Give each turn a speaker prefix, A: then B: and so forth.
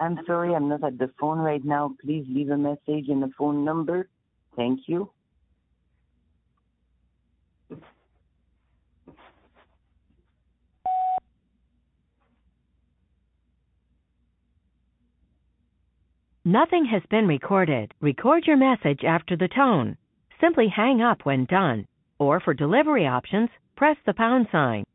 A: I'm sorry, I'm not at the phone right now. Please leave a message and a phone number. Thank you.
B: Nothing has been recorded. Record your message after the tone. Simply hang up when done. Or for delivery options, press the pound sign.